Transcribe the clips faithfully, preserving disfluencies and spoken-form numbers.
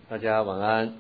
大家晚安。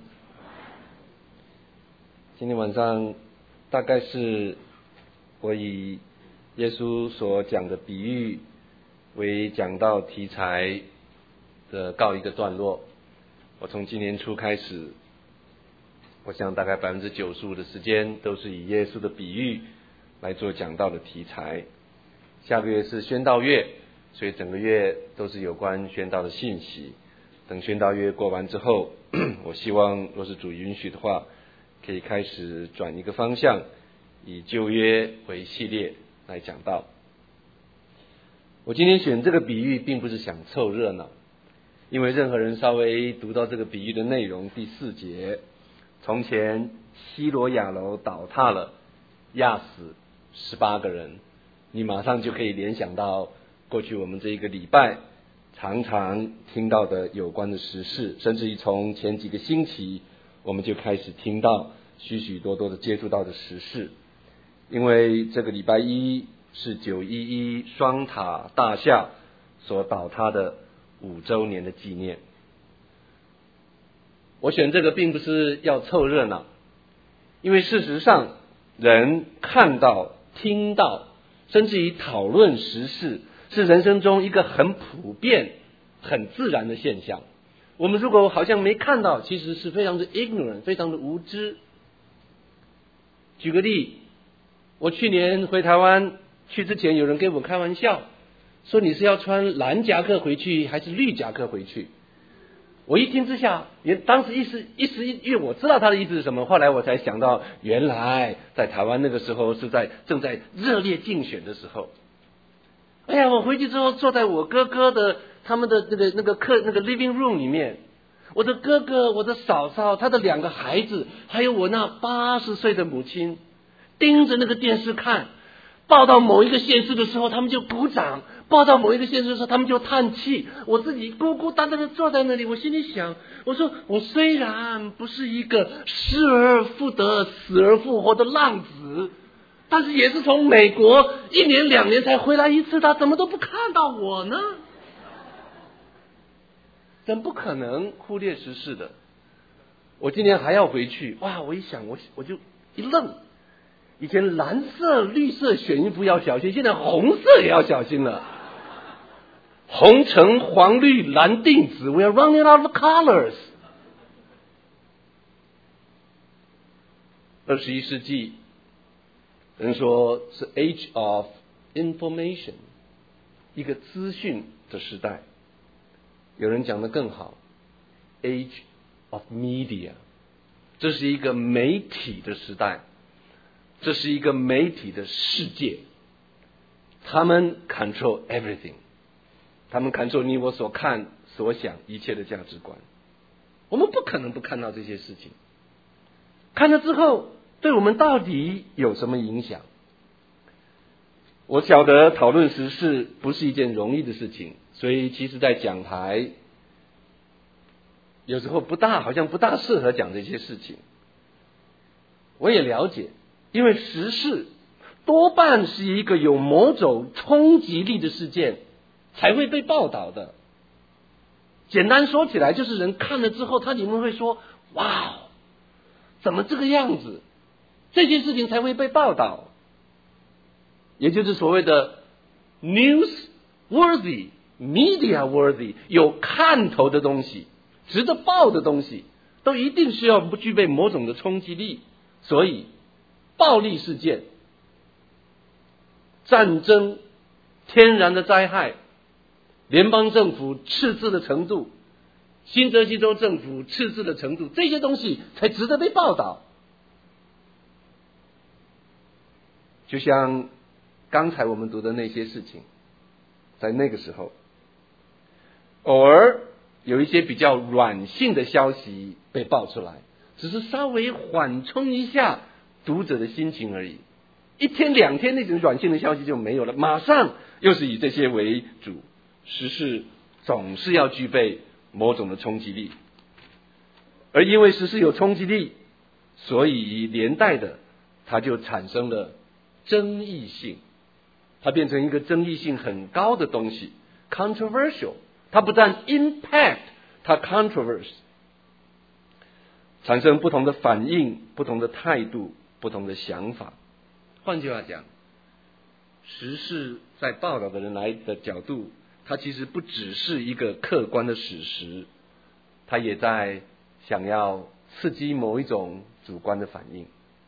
今天晚上大概是我以耶稣所讲的比喻为讲道题材的告一个段落。我从今年初开始，我想大概百分之九十五的时间都是以耶稣的比喻来做讲道的题材。下个月是宣道月，所以整个月都是有关宣道的信息。等宣道月过完之后，我希望若是主允许的话，可以开始转一个方向，以旧约为系列来讲道。我今天选这个比喻并不是想凑热闹，因为任何人稍微读到这个比喻的内容，第四节，从前西罗亚楼倒塌了，压死十八个人，你马上就可以联想到过去我们这一个礼拜常常听到的有关的时事，甚至于从前几个星期我们就开始听到许许多多的接触到的时事。因为这个礼拜一是九一一双塔大厦所倒塌的五周年的纪念。我选这个并不是要凑热闹，因为事实上人看到听到甚至于讨论时事是人生中一个很普遍很自然的现象。我们如果好像没看到，其实是非常的 ignorant， 非常的无知。举个例，我去年回台湾去之前，有人跟我开玩笑说，你是要穿蓝夹克回去还是绿夹克回去？我一听之下，也当时一时一时因为我知道他的意思是什么，后来我才想到，原来在台湾那个时候是在正在热烈竞选的时候。哎呀，我回去之后坐在我哥哥的他们的那个那个客那个 living room 里面，我的哥哥、我的嫂嫂、他的两个孩子，还有我那八十岁的母亲，盯着那个电视看。报到某一个县市的时候，他们就鼓掌；报到某一个县市的时候，他们就叹气。我自己孤孤单单的坐在那里，我心里想：我说我虽然不是一个失而复得、死而复活的浪子，但是也是从美国一年两年才回来一次，他怎么都不看到我呢？真不可能忽略时事的。我今年还要回去，哇！我一想，我我就一愣。以前蓝色、绿色选衣服要小心，现在红色也要小心了。红橙黄绿蓝靛紫 ，We are running out of colors。二十一世纪，人说是 Age of Information， 一个资讯的时代。有人讲得更好 ，Age of Media， 这是一个媒体的时代。这是一个媒体的世界，他们 control everything， 他们 control 你我所看所想一切的价值观。我们不可能不看到这些事情，看了之后对我们到底有什么影响？我晓得讨论时事不是一件容易的事情，所以其实在讲台有时候不大好像不大适合讲这些事情。我也了解，因为时事多半是一个有某种冲击力的事件才会被报道的。简单说起来，就是人看了之后，他里面会说：“哇，怎么这个样子？”这件事情才会被报道，也就是所谓的 newsworthy、media worthy， 有看头的东西、值得报的东西，都一定需要不具备某种的冲击力。所以暴力事件、战争、天然的灾害、联邦政府赤字的程度、新泽西州政府赤字的程度，这些东西才值得被报道。就像刚才我们读的那些事情，在那个时候，偶尔有一些比较软性的消息被爆出来，只是稍微缓冲一下读者的心情而已。一天两天那种软性的消息就没有了，马上又是以这些为主。时事总是要具备某种的冲击力，而因为时事有冲击力，所以连带的它就产生了争议性，它变成一个争议性很高的东西 controversial。 它不但 impact， 它 controversy。 产生不同的反应、不同的态度、不同的想法。换句话讲，时事在报道的人来的角度，它其实不只是一个客观的史实，它也在想要刺激某一种主观的反应。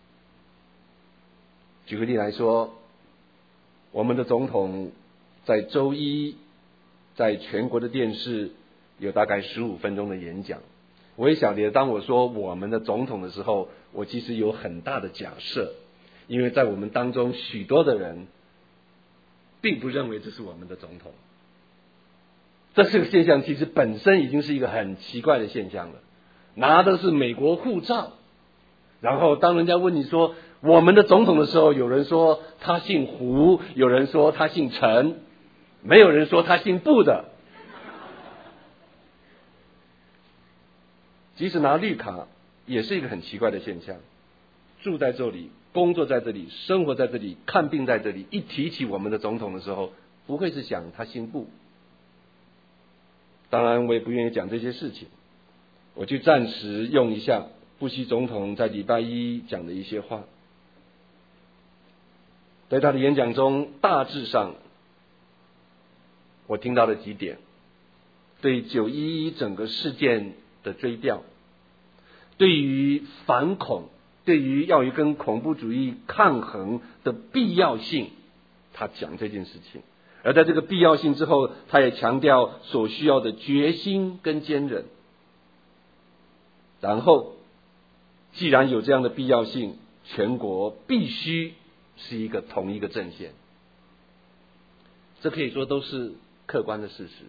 举个例来说，我们的总统在周一在全国的电视有大概十五分钟的演讲。我也晓得，当我说我们的总统的时候，我其实有很大的假设，因为在我们当中许多的人并不认为这是我们的总统。这是个现象，其实本身已经是一个很奇怪的现象了。拿的是美国护照，然后当人家问你说我们的总统的时候，有人说他姓胡，有人说他姓陈，没有人说他姓布的。即使拿绿卡也是一个很奇怪的现象，住在这里，工作在这里，生活在这里，看病在这里，一提起我们的总统的时候，不会是想他姓布。当然我也不愿意讲这些事情，我就暂时用一下布希总统在礼拜一讲的一些话。在他的演讲中，大致上我听到了几点：对九一一整个事件的追悼，对于反恐，对于要与跟恐怖主义抗衡的必要性，他讲这件事情。而在这个必要性之后，他也强调所需要的决心跟坚韧。然后既然有这样的必要性，全国必须是一个同一个阵线。这可以说都是客观的事实，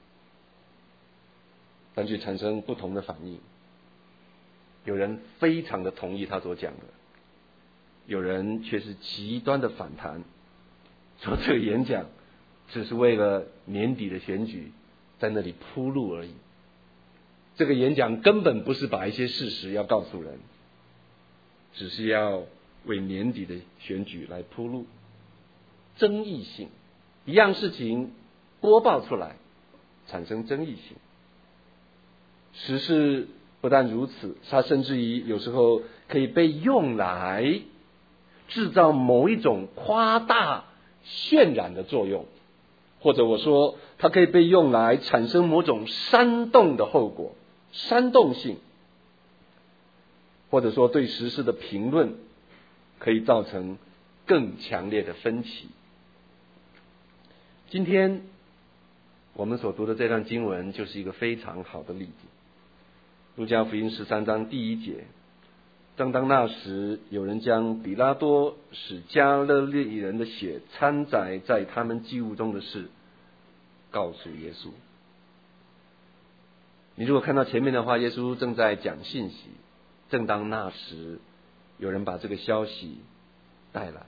但却产生不同的反应。有人非常的同意他所讲的，有人却是极端的反弹，说这个演讲只是为了年底的选举在那里铺路而已。这个演讲根本不是把一些事实要告诉人，只是要为年底的选举来铺路。争议性，一样事情播报出来产生争议性。时事不但如此，它甚至于有时候可以被用来制造某一种夸大渲染的作用，或者我说它可以被用来产生某种煽动的后果，煽动性，或者说对时事的评论可以造成更强烈的分歧。今天我们所读的这段经文就是一个非常好的例子。路加福音十三章第一节，正当那时，有人将比拉多使加勒利人的血掺杂在他们祭物中的事告诉耶稣。你如果看到前面的话，耶稣正在讲信息，正当那时，有人把这个消息带来。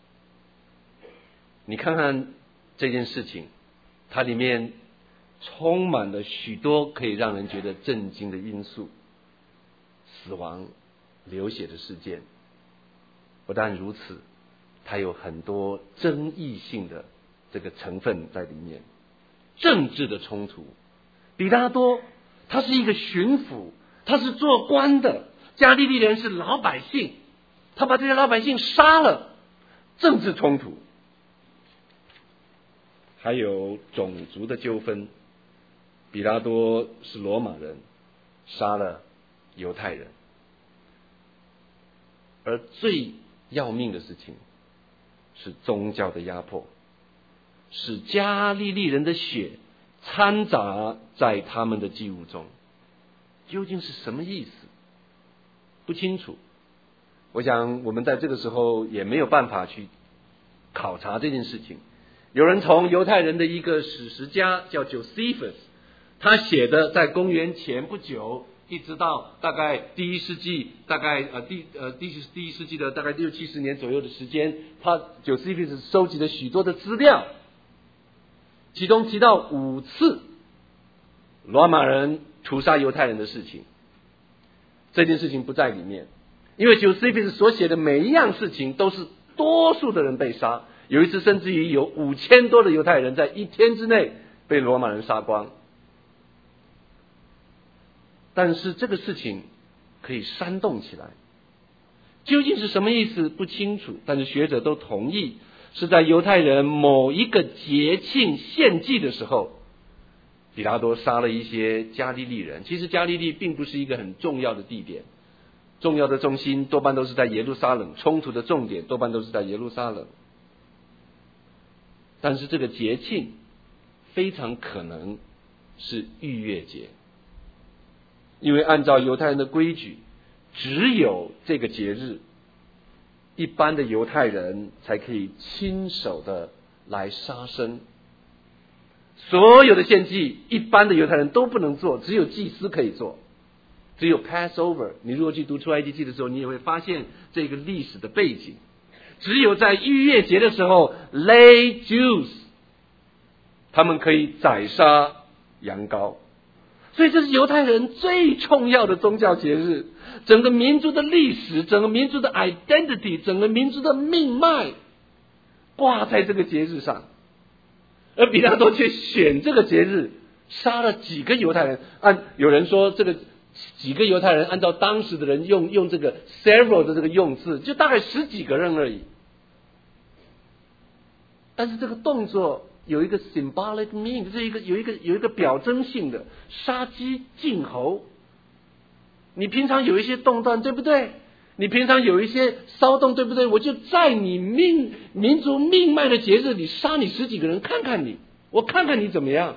你看看这件事情，它里面充满了许多可以让人觉得震惊的因素，死亡、流血的事件。不但如此，它有很多争议性的这个成分在里面，政治的冲突。比拉多他是一个巡抚，他是做官的，加利利人是老百姓，他把这些老百姓杀了，政治冲突。还有种族的纠纷，比拉多是罗马人，杀了犹太人。而最要命的事情是宗教的压迫，使加利利人的血掺杂在他们的祭物中。究竟是什么意思？不清楚。我想我们在这个时候也没有办法去考察这件事情。有人从犹太人的一个史实家叫 Josephus， 他写的在公元前不久，一直到大概第一世纪，大概呃第呃第第一世纪的大概六七十年左右的时间，他 Josephus 收集了许多的资料，其中提到五次罗马人屠杀犹太人的事情。这件事情不在里面，因为 Josephus 所写的每一样事情都是多数的人被杀。有一次甚至于有五千多的犹太人在一天之内被罗马人杀光。但是这个事情可以煽动起来。究竟是什么意思不清楚，但是学者都同意是在犹太人某一个节庆献祭的时候，比拉多杀了一些加利利人。其实加利利并不是一个很重要的地点，重要的中心多半都是在耶路撒冷，冲突的重点多半都是在耶路撒冷。但是这个节庆非常可能是逾越节，因为按照犹太人的规矩，只有这个节日，一般的犹太人才可以亲手的来杀生。所有的献祭，一般的犹太人都不能做，只有祭司可以做。只有 Passover， 你如果去读出埃及记的时候，你也会发现这个历史的背景。只有在逾越节的时候 ，lay Jews， 他们可以宰杀羊羔。所以这是犹太人最重要的宗教节日，整个民族的历史，整个民族的 identity， 整个民族的命脉挂在这个节日上。而比拉多却选这个节日杀了几个犹太人，按有人说这个几个犹太人按照当时的人用用这个 several 的这个用字，就大概十几个人而已。但是这个动作有一个 symbolic meaning， 这是一个有一个有一个表征性的，杀鸡儆猴。你平常有一些动乱，对不对？你平常有一些骚动，对不对？我就在你命民族命脉的节日里杀你十几个人，看看你，我看看你怎么样。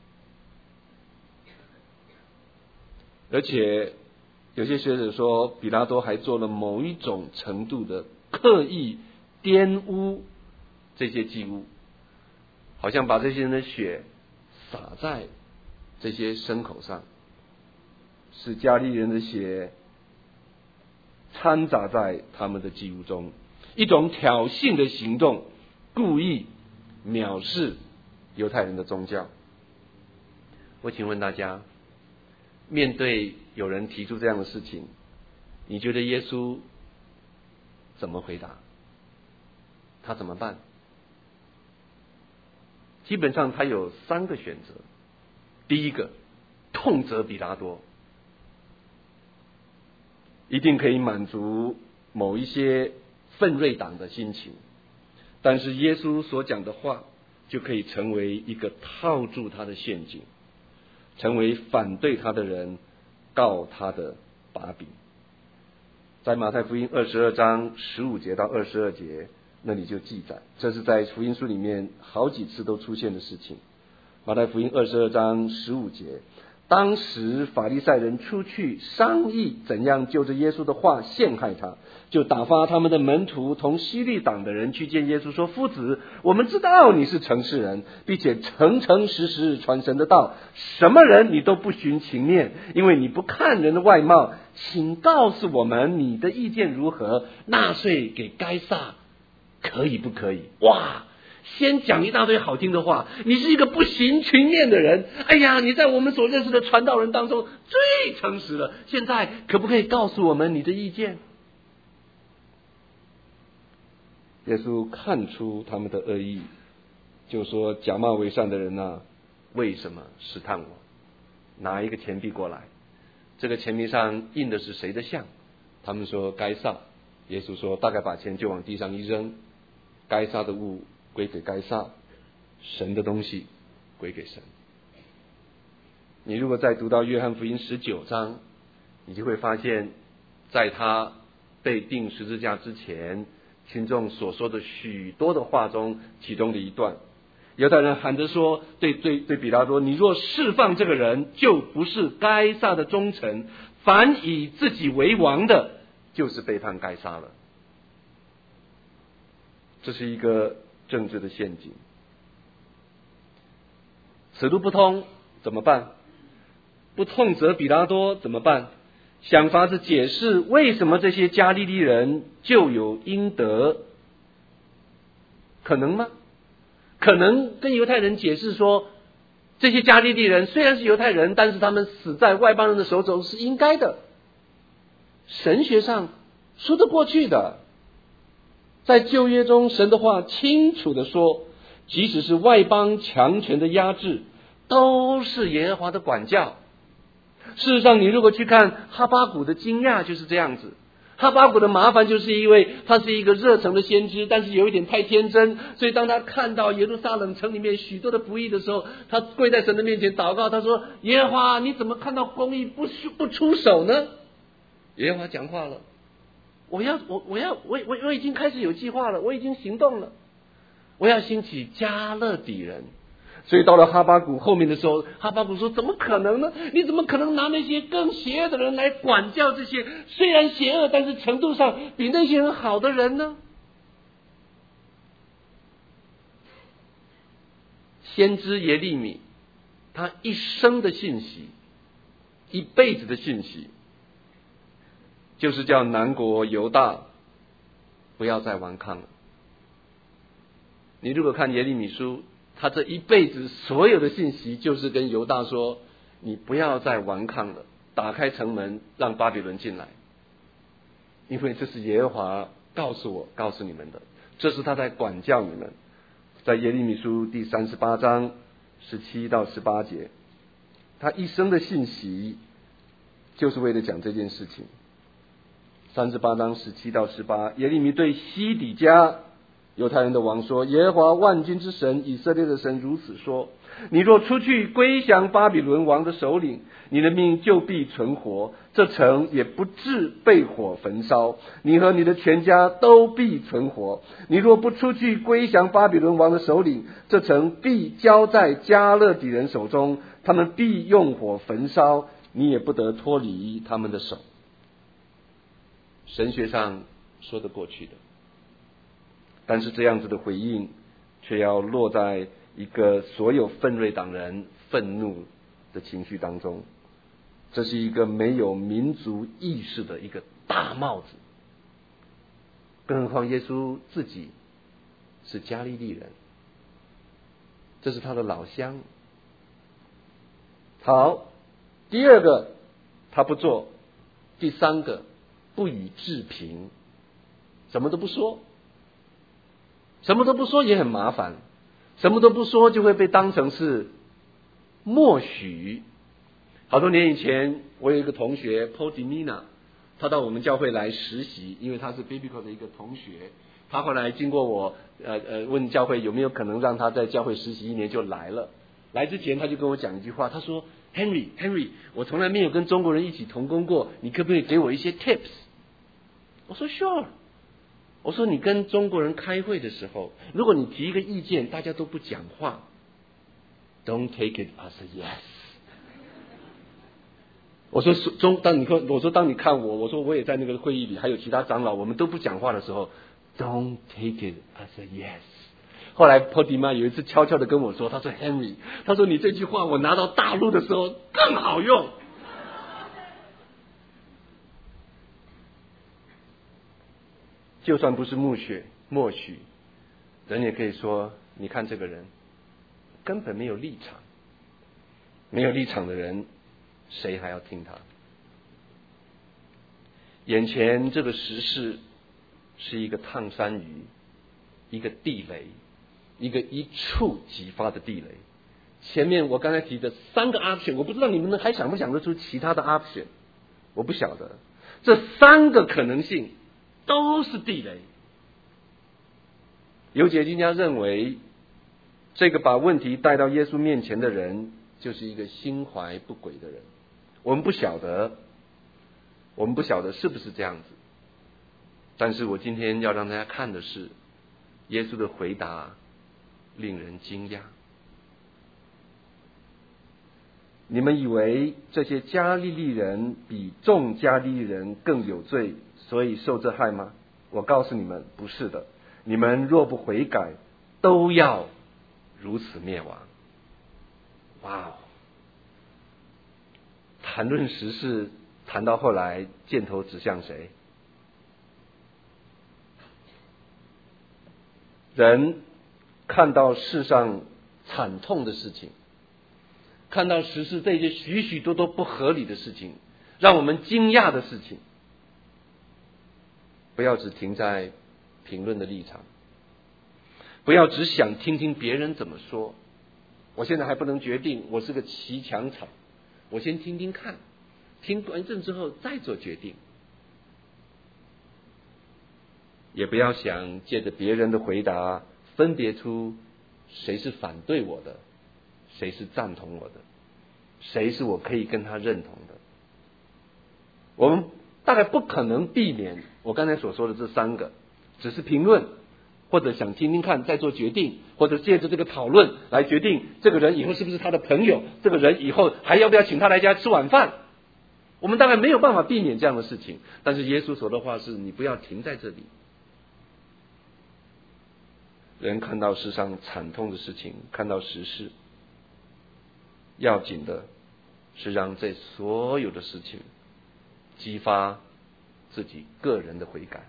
而且有些学者说，比拉多还做了某一种程度的刻意玷污这些祭物，好像把这些人的血洒在这些牲口上，使加利利人的血掺杂在他们的祭物中，一种挑衅的行动，故意藐视犹太人的宗教。我请问大家，面对有人提出这样的事情，你觉得耶稣怎么回答？他怎么办？基本上他有三个选择。第一个，痛责比拉多，一定可以满足某一些奋锐党的心情，但是耶稣所讲的话就可以成为一个套住他的陷阱，成为反对他的人告他的把柄。在马太福音二十二章十五节到二十二节那里就记载，这是在福音书里面好几次都出现的事情。马太福音二十二章十五节，当时法利赛人出去商议怎样就着耶稣的话陷害他，就打发他们的门徒同希律党的人去见耶稣，说：夫子，我们知道你是诚实人，并且诚诚实实传神的道，什么人你都不徇情面，因为你不看人的外貌，请告诉我们你的意见如何？纳税给该撒可以不可以？哇，先讲一大堆好听的话，你是一个不徇情面的人，哎呀，你在我们所认识的传道人当中最诚实了，现在可不可以告诉我们你的意见？耶稣看出他们的恶意，就说：假冒为善的人啊，为什么试探我？拿一个钱币过来，这个钱币上印的是谁的像？他们说该撒。耶稣说：大概把钱就往地上一扔，该撒的物归给该撒，神的东西归给神。你如果再读到约翰福音十九章，你就会发现，在他被钉十字架之前，群众所说的许多的话中，其中的一段，犹太人喊着说，对对对比拉多，你若释放这个人，就不是该撒的忠臣，凡以自己为王的，就是背叛该撒了。这是一个政治的陷阱，此路不通怎么办？不痛责比拉多怎么办？想法子解释为什么这些加利利人就有应得，可能吗？可能跟犹太人解释说，这些加利利人虽然是犹太人，但是他们死在外邦人的手中是应该的，神学上说得过去的。在旧约中，神的话清楚地说，即使是外邦强权的压制，都是耶和华的管教。 事实上，你如果去看哈巴谷的惊讶就是这样子。哈巴谷的麻烦就是因为他是一个热诚的先知，但是有一点太天真，所以当他看到耶路撒冷城里面许多的不义的时候，他跪在神的面前祷告，他说：耶和华，你怎么看到公义不不出手呢？耶和华讲话了，我要我我要我我我已经开始有计划了，我已经行动了，我要兴起加勒底人。所以到了哈巴谷后面的时候，哈巴谷说：怎么可能呢？你怎么可能拿那些更邪恶的人来管教这些虽然邪恶但是程度上比那些人好的人呢？先知耶利米他一生的信息，一辈子的信息，就是叫南国犹大不要再顽抗了。你如果看耶利米书，他这一辈子所有的信息就是跟犹大说，你不要再顽抗了，打开城门让巴比伦进来，因为这是耶和华告诉我告诉你们的，这是他在管教你们。在耶利米书第三十八章十七到十八节，他一生的信息就是为了讲这件事情。三十八章十七到十八，耶利米对西底家犹太人的王说：耶和华万军之神以色列的神如此说，你若出去归降巴比伦王的首领，你的命就必存活，这城也不致被火焚烧，你和你的全家都必存活。你若不出去归降巴比伦王的首领，这城必交在加勒底人手中，他们必用火焚烧，你也不得脱离他们的手。神学上说得过去的，但是这样子的回应却要落在一个所有奋锐党人愤怒的情绪当中，这是一个没有民族意识的一个大帽子。更何况耶稣自己是加利利人，这是他的老乡。好，第二个他不做，第三个不予置评，什么都不说。什么都不说也很麻烦，什么都不说就会被当成是默许。好多年以前，我有一个同学 Paul Dimina， 他到我们教会来实习，因为他是 Biblical 的一个同学。他后来经过我呃呃问教会有没有可能让他在教会实习一年，就来了。来之前他就跟我讲一句话，他说 Henry Henry， 我从来没有跟中国人一起同工过，你可不可以给我一些 tips？ 我说 Sure。我说你跟中国人开会的时候，如果你提一个意见大家都不讲话， Don't take it as a yes。 我说中当你看我说当你看我我说我也在那个会议里，还有其他长老，我们都不讲话的时候， Don't take it as a yes。 后来 Paul Dimina 有一次悄悄的跟我说，他说 Henry， 他说你这句话我拿到大陆的时候更好用。就算不是默许默许，人也可以说，你看这个人根本没有立场，没有立场的人谁还要听他？眼前这个时事是一个烫山鱼，一个地雷，一个一触即发的地雷。前面我刚才提的三个 option， 我不知道你们还想不想得出其他的 option， 我不晓得。这三个可能性都是地雷。有解经家认为，这个把问题带到耶稣面前的人，就是一个心怀不轨的人。我们不晓得，我们不晓得是不是这样子。但是我今天要让大家看的是，耶稣的回答令人惊讶。你们以为这些加利利人比众加利利人更有罪，所以受这害吗？我告诉你们，不是的。你们若不悔改，都要如此灭亡。哇哦！谈论时事，谈到后来，箭头指向谁？人看到世上惨痛的事情，看到时事这些许许多多不合理的事情，让我们惊讶的事情，不要只停在评论的立场，不要只想听听别人怎么说。我现在还不能决定，我是个骑墙草，我先听听看， 听完证之后再做决定。也不要想借着别人的回答分别出谁是反对我的，谁是赞同我的，谁是我可以跟他认同的。我们大概不可能避免我刚才所说的这三个，只是评论，或者想听听看再做决定，或者借着这个讨论来决定这个人以后是不是他的朋友，这个人以后还要不要请他来家吃晚饭。我们大概没有办法避免这样的事情，但是耶稣说的话是你不要停在这里。人看到世上惨痛的事情，看到时事，要紧的是让这所有的事情激发自己个人的悔改。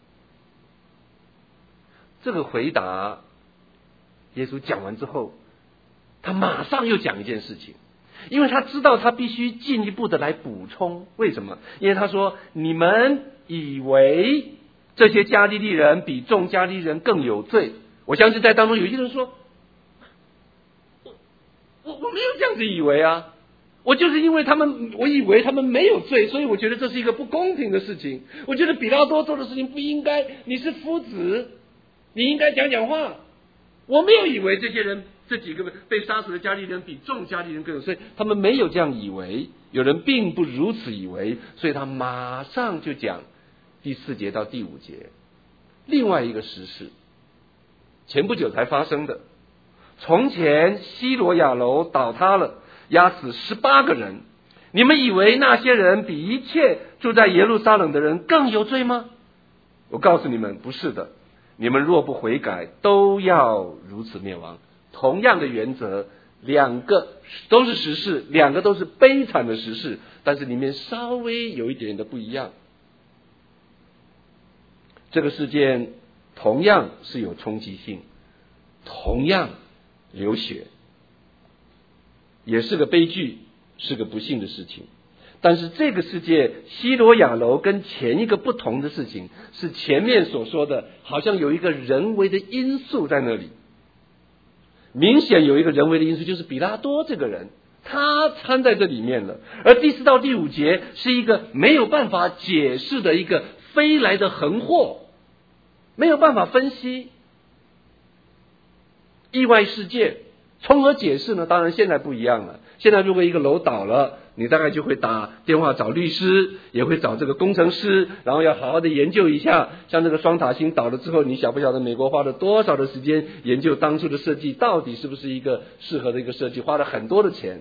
这个回答耶稣讲完之后，他马上又讲一件事情，因为他知道他必须进一步的来补充。为什么？因为他说你们以为这些加利利人比众加利利人更有罪。我相信在当中有些人说，我我我没有这样子以为啊，我就是因为他们，我以为他们没有罪，所以我觉得这是一个不公平的事情。我觉得比拉多做的事情不应该，你是夫子，你应该讲讲话。我没有以为这些人这几个被杀死的加利利人比众加利利人更有罪，他们没有这样以为，有人并不如此以为，所以他马上就讲第四节到第五节另外一个实事。前不久才发生的，从前西罗亚楼倒塌了，压死十八个人。你们以为那些人比一切住在耶路撒冷的人更有罪吗？我告诉你们，不是的。你们若不悔改，都要如此灭亡。同样的原则，两个都是时事，两个都是悲惨的时事，但是里面稍微有一点的不一样。这个事件同样是有冲击性，同样流血，也是个悲剧，是个不幸的事情。但是这个世界西罗亚楼跟前一个不同的事情，是前面所说的好像有一个人为的因素在那里。明显有一个人为的因素，就是比拉多这个人，他掺在这里面了。而第四到第五节是一个没有办法解释的一个飞来的横祸，没有办法分析。意外事件从何解释呢？当然现在不一样了。现在如果一个楼倒了，你大概就会打电话找律师，也会找这个工程师，然后要好好的研究一下。像这个双塔星倒了之后，你晓不晓得美国花了多少的时间研究当初的设计到底是不是一个适合的一个设计，花了很多的钱。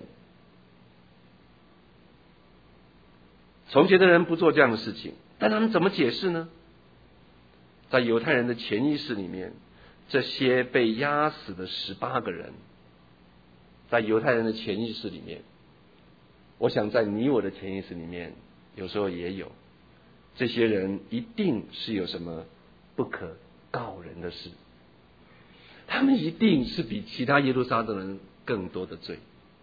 从前的人不做这样的事情，但他们怎么解释呢？在犹太人的潜意识里面，这些被压死的十八个人，在犹太人的潜意识里面，我想在你我的潜意识里面有时候也有，这些人一定是有什么不可告人的事，他们一定是比其他耶路撒冷人更多的罪。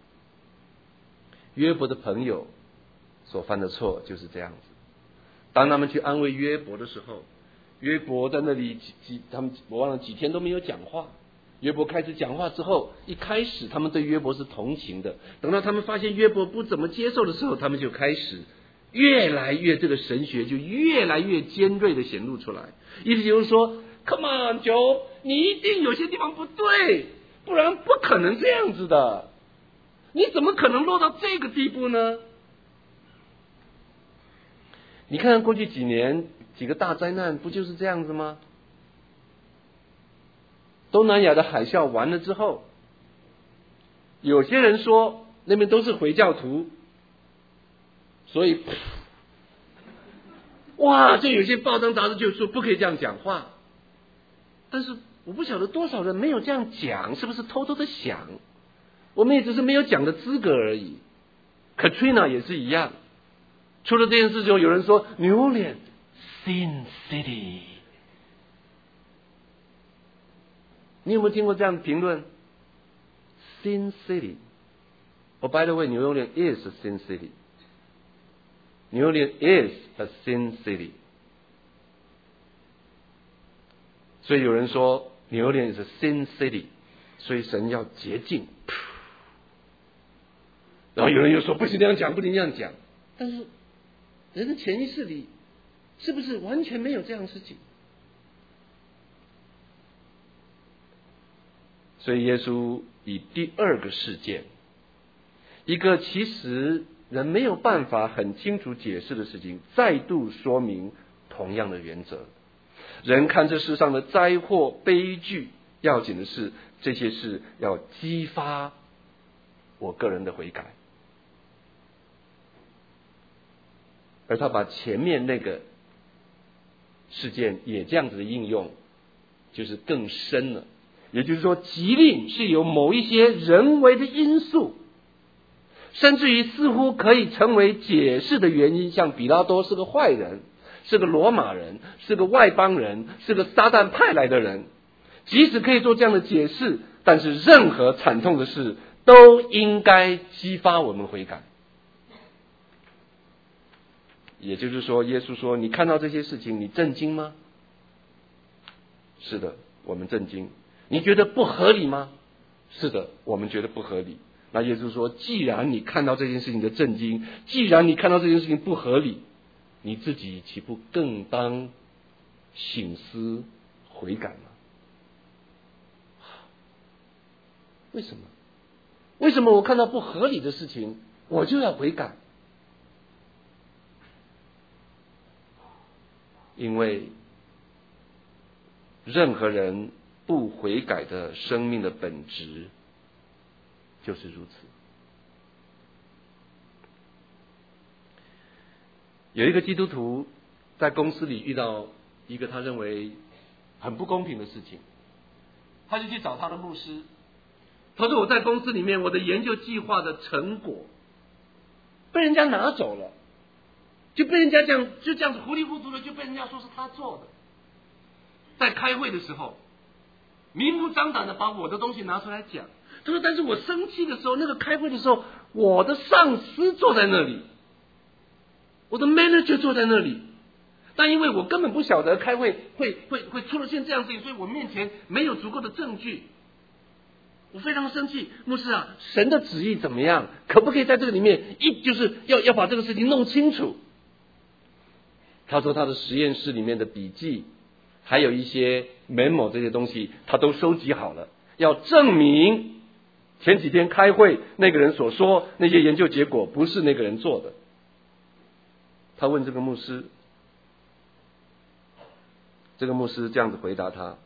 约伯的朋友所犯的错就是这样子。当他们去安慰约伯的时候，约伯在那里几几他们我忘了几天都没有讲话。约伯开始讲话之后，一开始他们对约伯是同情的，等到他们发现约伯不怎么接受的时候，他们就开始越来越这个神学就越来越尖锐的显露出来。意思就是说 Come on Job， 你一定有些地方不对，不然不可能这样子的，你怎么可能落到这个地步呢？你看看过去几年几个大灾难不就是这样子吗？东南亚的海啸完了之后，有些人说那边都是回教徒，所以哇，就有些报章杂志就说不可以这样讲话。但是我不晓得多少人没有这样讲，是不是偷偷的想？我们也只是没有讲的资格而已。Katrina 也是一样，出了这件事之后，有人说 New Orleans Sin City。你有没有听过这样的评论 ？Sin City。Oh, by the way, New Orleans is a sin city. New Orleans is a sin city. 所以有人说 New Orleans is a sin city， 所以神要洁净。然后有人又说不行这样讲，不能这样讲。 但是人的潜意识里是不是完全没有这样的事情？所以耶稣以第二个事件，一个其实人没有办法很清楚解释的事情，再度说明同样的原则。人看这世上的灾祸悲剧，要紧的是这些事要激发我个人的悔改。而他把前面那个事件也这样子的应用，就是更深了。也就是说，疾病是由某一些人为的因素，甚至于似乎可以成为解释的原因，像比拉多是个坏人，是个罗马人，是个外邦人，是个撒旦派来的人，即使可以做这样的解释，但是任何惨痛的事都应该激发我们悔改。也就是说，耶稣说，你看到这些事情你震惊吗？是的，我们震惊。你觉得不合理吗？是的，我们觉得不合理。那耶稣说，既然你看到这件事情的震惊，既然你看到这件事情不合理，你自己岂不更当省思悔改吗？为什么？为什么我看到不合理的事情我就要悔改？因为任何人不悔改的生命的本质就是如此。有一个基督徒在公司里遇到一个他认为很不公平的事情，他就去找他的牧师，他说，我在公司里面我的研究计划的成果被人家拿走了，就被人家这样就这样子糊里糊涂的就被人家说是他做的。在开会的时候明目张胆的把我的东西拿出来讲，他说，但是我生气的时候，那个开会的时候，我的上司坐在那里，我的 manager 坐在那里，但因为我根本不晓得开会会会会出了现这样的事情，所以我面前没有足够的证据，我非常生气。牧师啊，神的旨意怎么样？可不可以在这个里面一就是要要把这个事情弄清楚？他说他的实验室里面的笔记还有一些 memo 这些东西他都收集好了，要证明前几天开会那个人所说那些研究结果不是那个人做的。他问这个牧师，这个牧师这样子回答他，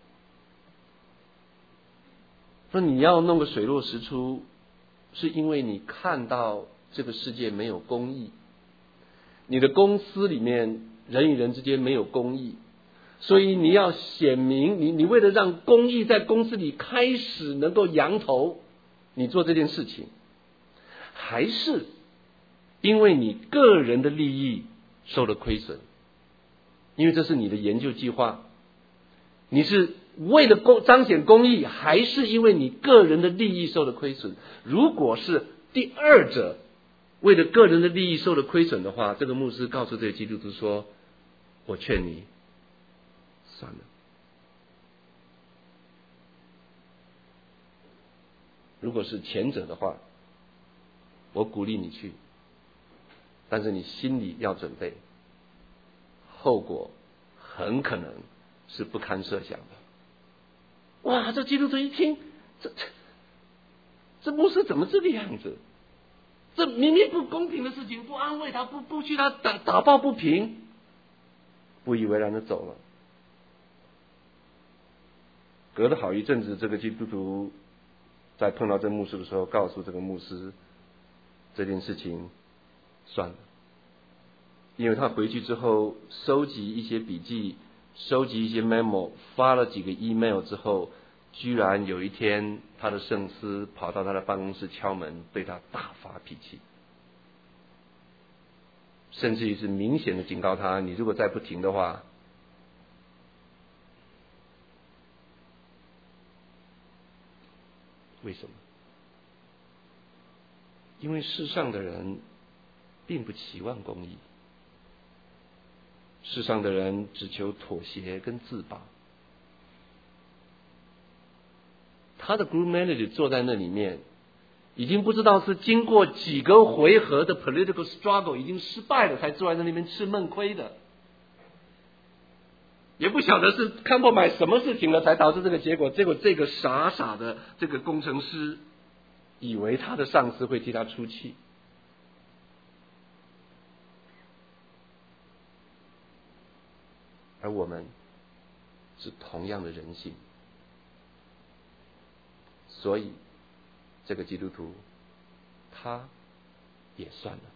说，你要弄个水落石出，是因为你看到这个世界没有公义，你的公司里面人与人之间没有公义，所以你要显明你你为了让公义在公司里开始能够扬头，你做这件事情，还是因为你个人的利益受了亏损？因为这是你的研究计划，你是为了公彰显公义，还是因为你个人的利益受了亏损？如果是第二者，为了个人的利益受了亏损的话，这个牧师告诉这个基督徒说，我劝你算了。如果是前者的话，我鼓励你去，但是你心里要准备，后果很可能是不堪设想的。哇，这基督徒一听，这这这牧师怎么这个样子？这明明不公平的事情，不安慰他，不不去他打打抱不平，不以为然的走了。隔了好一阵子，这个基督徒在碰到这牧师的时候，告诉这个牧师这件事情算了，因为他回去之后收集一些笔记，收集一些 memo， 发了几个 email 之后，居然有一天他的上司跑到他的办公室敲门，对他大发脾气，甚至于是明显的警告他，你如果再不停的话，为什么？因为世上的人并不期望公义，世上的人只求妥协跟自保。他的 group manager 坐在那里面， 已经不知道是经过几个回合的 political struggle 已经失败了，才坐在那边吃闷亏的。也不晓得是 compromise 什么事情了才导致这个结果，结果这个傻傻的这个工程师以为他的上司会替他出气。而我们是同样的人性，所以这个基督徒他也算了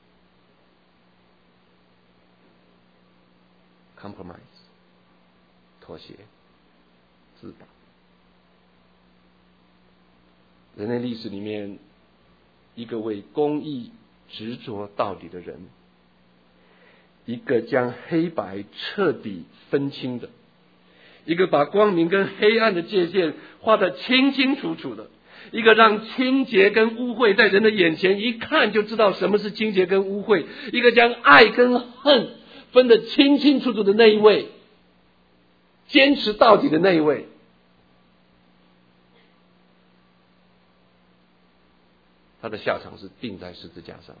compromise 妥协自保。人类历史里面，一个为公义执着到底的人，一个将黑白彻底分清的，一个把光明跟黑暗的界限画得清清楚楚的，一个让清洁跟污秽在人的眼前一看就知道什么是清洁跟污秽，一个将爱跟恨分得清清楚楚的那一位，坚持到底的那一位，他的下场是钉在十字架上。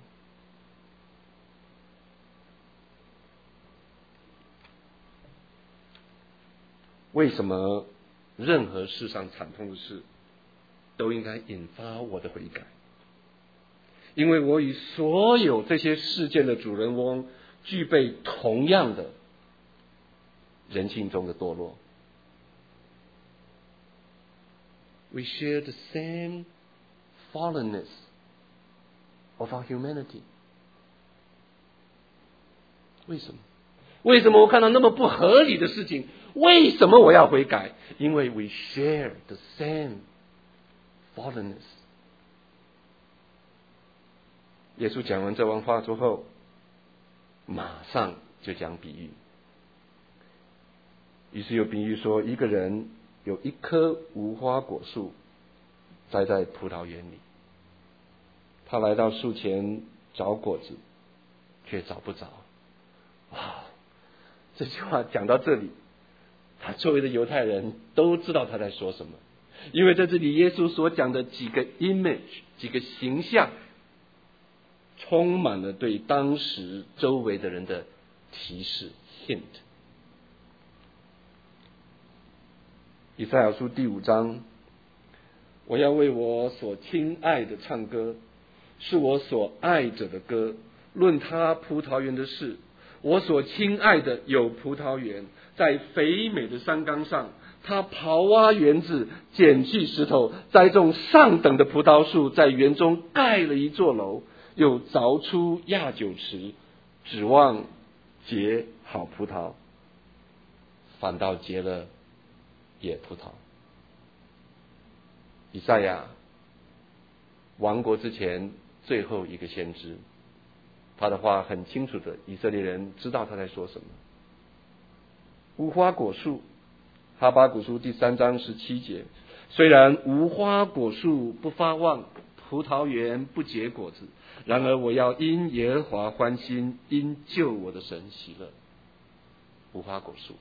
为什么任何世上惨痛的事都应该引发我的悔改？因为我与所有这些事件的主人翁具备同样的人性中的堕落。 We share the same fallenness of our humanity. 为什么？为什么我看到那么不合理的事情？为什么我要悔改？因为 we share the same fallenness. 耶稣讲完这番话之后，马上就讲比喻。于是有比喻说，一个人有一棵无花果树栽在葡萄园里，他来到树前找果子，却找不着。哇！这句话讲到这里，他周围的犹太人都知道他在说什么，因为在这里耶稣所讲的几个 image 几个形象，充满了对当时周围的人的提示 hint。 以赛亚书第五章，我要为我所亲爱的唱歌，是我所爱者的歌，论他葡萄园的事。我所亲爱的有葡萄园，在肥美的山冈上，他刨挖园子，捡去石头，栽种上等的葡萄树，在园中盖了一座楼，又凿出压酒池，指望结好葡萄，反倒结了野葡萄。以赛亚亡国之前最后一个先知，他的话很清楚的，以色列人知道他在说什么。无花果树，哈巴谷书第三章十七节，虽然无花果树不发旺，葡萄园不结果子，然而我要因耶和华欢心，因救我的神喜乐。无花果树，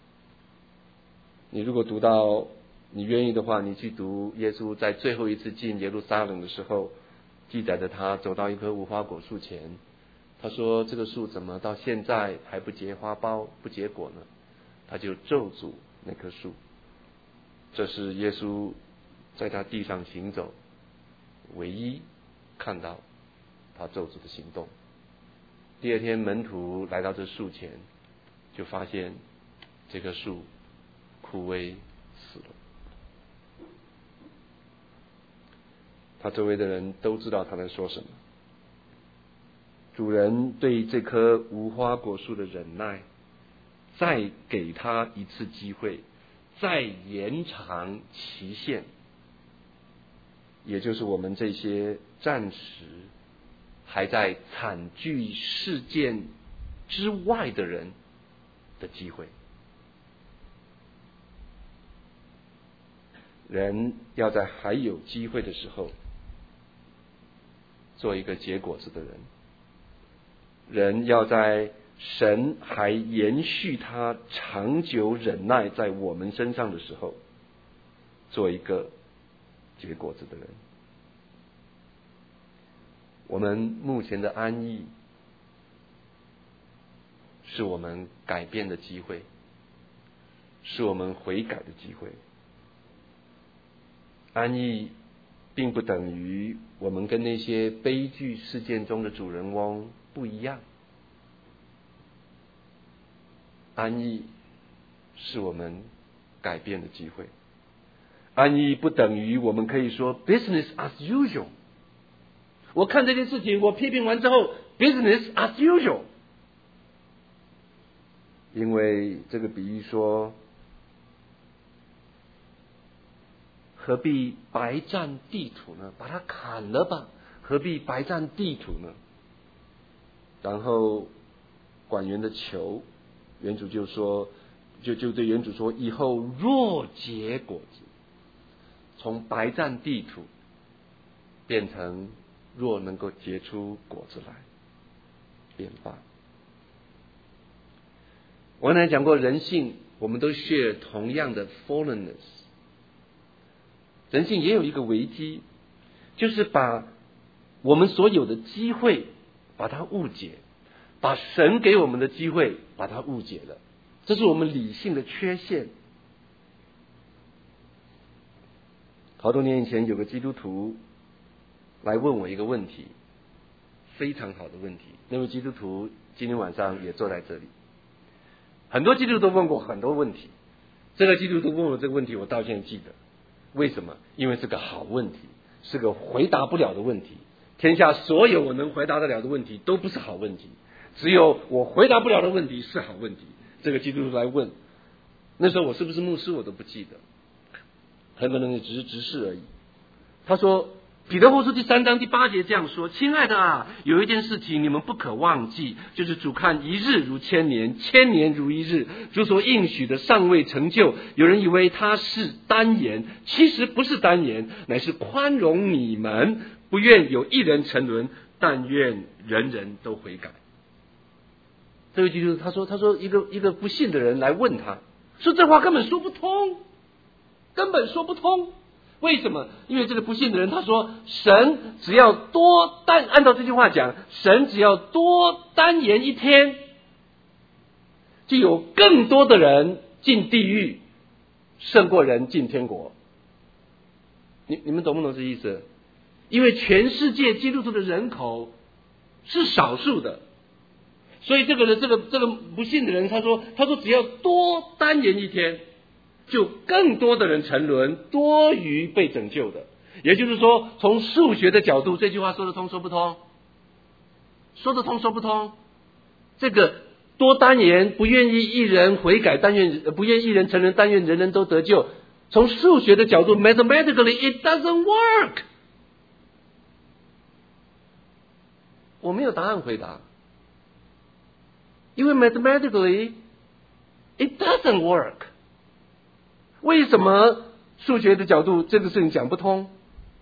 你如果读到，你愿意的话，你去读耶稣在最后一次进耶路撒冷的时候，记载着他走到一棵无花果树前，他说这个树怎么到现在还不结花苞不结果呢？他就咒诅那棵树。这是耶稣在他地上行走唯一看到他咒诅的行动。第二天门徒来到这树前，就发现这棵树枯萎死了。他周围的人都知道他在说什么。主人对这棵无花果树的忍耐，再给他一次机会，再延长期限，也就是我们这些暂时还在惨剧事件之外的人的机会。人要在还有机会的时候做一个结果子的人，人要在神还延续他长久忍耐在我们身上的时候做一个结果子的人。 我们目前的安逸是我们改变的机会，是我们悔改的机会。安逸并不等于我们跟那些悲剧事件中的主人翁不一样，安逸是我们改变的机会。安逸不等于我们可以说 business as usual。 我看这件事情，我批评完之后 business as usual， 因为这个比喻说，何必白占地土呢？把它砍了吧，何必白占地土呢？然后管园的求，园主就说，就就对园主说，以后若结果子，从白占地土变成若能够结出果子来，便罢。我刚才讲过，人性我们都 share 同样的 fallenness。人性也有一个危机，就是把我们所有的机会把它误解，把神给我们的机会把它误解了，这是我们理性的缺陷。好多年以前有个基督徒来问我一个问题，非常好的问题。那位基督徒今天晚上也坐在这里。很多基督徒都问过很多问题，这个基督徒问我这个问题，我到现在记得。为什么？因为是个好问题，是个回答不了的问题。天下所有我能回答得了的问题都不是好问题，只有我回答不了的问题是好问题。这个基督徒来问，那时候我是不是牧师我都不记得，很可能也只是执事而已。他说，彼得后书第三章第八节这样说：亲爱的啊，有一件事情你们不可忘记，就是主看一日如千年，千年如一日。主所应许的尚未成就，有人以为他是单言，其实不是单言，乃是宽容你们，不愿有一人沉沦，但愿人人都悔改。这位基督徒他说，他说一个一个不信的人来问他，说这话根本说不通，根本说不通。为什么？因为这个不信的人他说，神只要多单，按照这句话讲，神只要多单言一天，就有更多的人进地狱，胜过人进天国。你你们懂不懂这意思？因为全世界基督徒的人口是少数的，所以这个人这个这个不信的人他说，他说只要多单言一天，就更多的人沉沦，多于被拯救的。也就是说，从数学的角度，这句话说得通说不通？说得通说不通？这个多单言，不愿意一人悔改，但愿不愿意一人沉沦，但愿人人都得救。从数学的角度 ，mathematically it doesn't work。我没有答案回答，因为 mathematically it doesn't work。为什么数学的角度这个事情讲不通？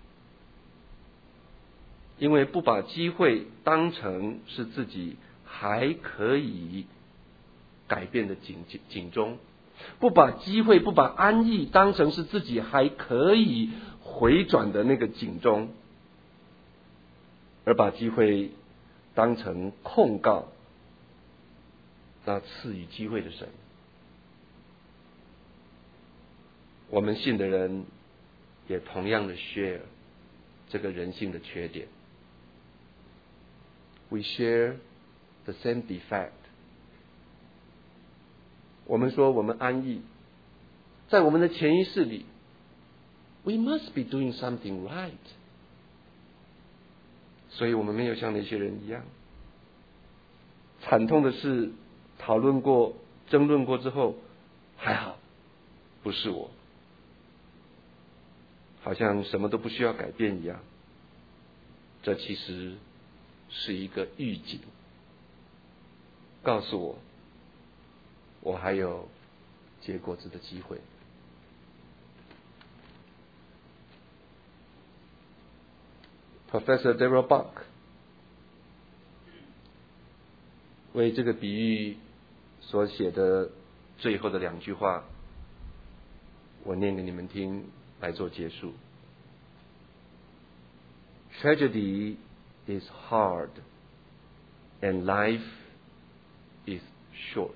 因为不把机会当成是自己还可以改变的警警钟，不把机会不把安逸当成是自己还可以回转的那个警钟，而把机会当成控告那赐予机会的神。我们信的人也同样的 share 这个人性的缺点。We share the same defect。 我们说我们安逸，在我们的潜意识里 We must be doing something right， 所以我们没有像那些人一样。惨痛的是，讨论过争论过之后，还好不是我，好像什么都不需要改变一样。这其实是一个预警，告诉我我还有结果子的机会。Professor Darrell Buck 为这个比喻所写的最后的两句话，我念给你们听，来做结束。Tragedy is hard, and life is short.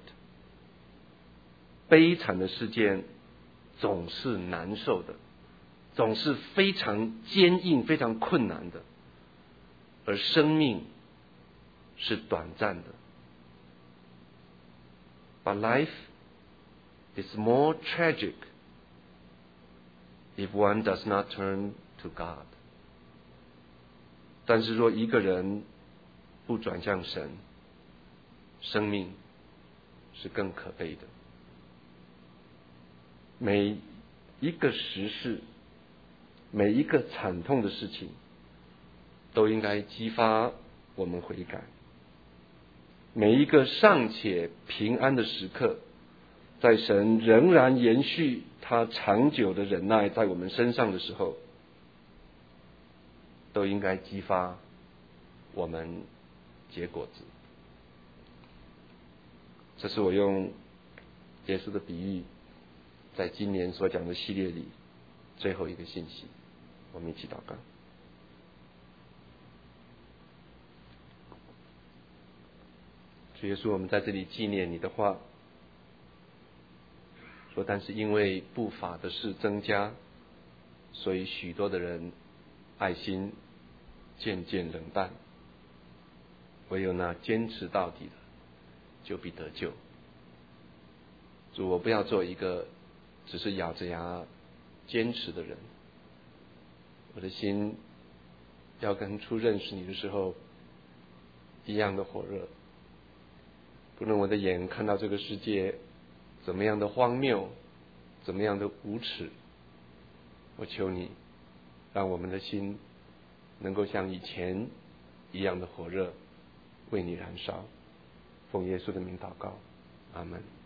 悲惨的事件总是难受的，总是非常坚硬、非常困难的，而生命是短暂的。But life is more tragic if one does not turn to God. 但是若一个人不转向神，生命是更可悲的。每一个时事，每一个惨痛的事情，都应该激发我们悔改。每一个尚且平安的时刻，在神仍然延续他长久的忍耐在我们身上的时候，都应该激发我们结果子。这是我用耶稣的比喻，在今年所讲的系列里最后一个信息。我们一起祷告。主耶稣，我们在这里纪念你的话，说但是因为不法的事增加，所以许多的人爱心渐渐冷淡，唯有那坚持到底的就必得救。主，我不要做一个只是咬着牙坚持的人，我的心要跟初认识你的时候一样的火热。不论我的眼看到这个世界怎么样的荒谬，怎么样的无耻，我求你让我们的心能够像以前一样的火热，为你燃烧。奉耶稣的名祷告，阿们。